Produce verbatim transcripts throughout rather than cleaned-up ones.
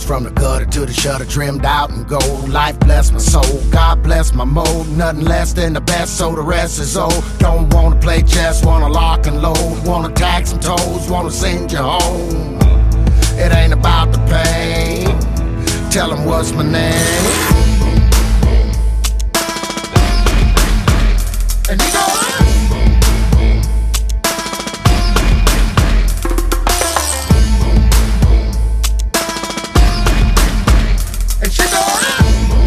from the gutter to the shutter, trimmed out in gold. Life bless my soul, God bless my mode. Nothing less than the best, so the rest is old. Don't wanna play chess, wanna lock and load. Wanna tag some toes, wanna send you home. It ain't about the pain. Tell them what's my name. And you know what? And you know what?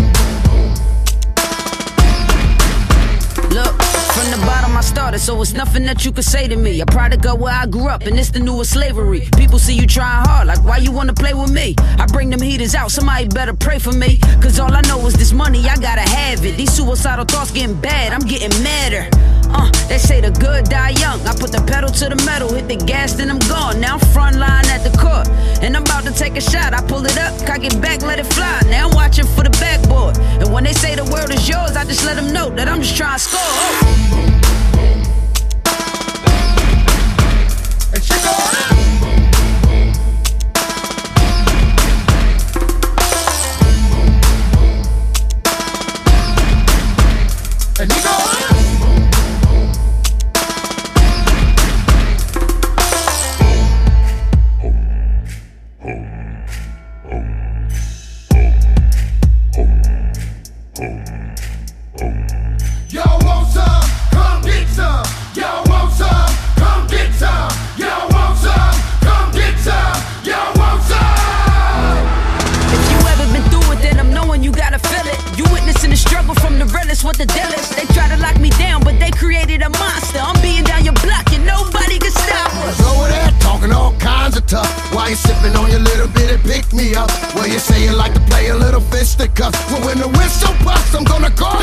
Look, from the bottom I started, so it's nothing that you can say to me. A product of where I grew up, and it's the newest slavery. People see you trying hard, like why you wanna play with me? I bring them heaters out, somebody better pray for me. Cause all I know is this money, I gotta have it. These suicidal thoughts getting bad, I'm getting madder. Uh, they say the good die young. I put the pedal to the metal, hit the gas, then I'm gone. Now I'm front line at the court, and I'm about to take a shot. I pull it up, cock it back, let it fly. Now I'm watching for the backboard, and when they say the world is yours, I just let them know that I'm just trying to score. Oh. And you know what? And you know what? Y'all want some? Come get some. Y'all want some? Come get some. Y'all want some? Come get some. Y'all want some? If you ever been through it, then I'm knowing you gotta feel it. You witnessing the struggle from the realest, what the deal is. They try to lock me down, but they created a monster. I'm beating down your block and nobody can stop us. Over there talking all kinds of tough. Why you sipping on your little bit and pick me up? Well, you say you like to play a little fisticuffs. Well, when the whistle busts, I'm gonna call